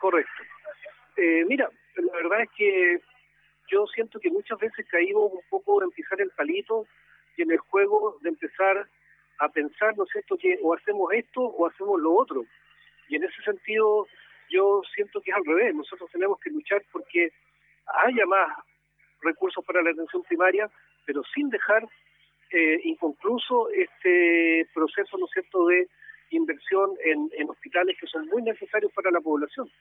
correcto. Mira, la verdad es que yo siento que muchas veces caímos un poco en pisar el palito y en el juego de empezar a pensar, ¿no es cierto?, que o hacemos esto o hacemos lo otro. Y en ese sentido yo siento que es al revés. Nosotros tenemos que luchar porque haya más recursos para la atención primaria, pero sin dejar inconcluso este proceso, ¿no es cierto?, de inversión en hospitales que son muy necesarios para la población.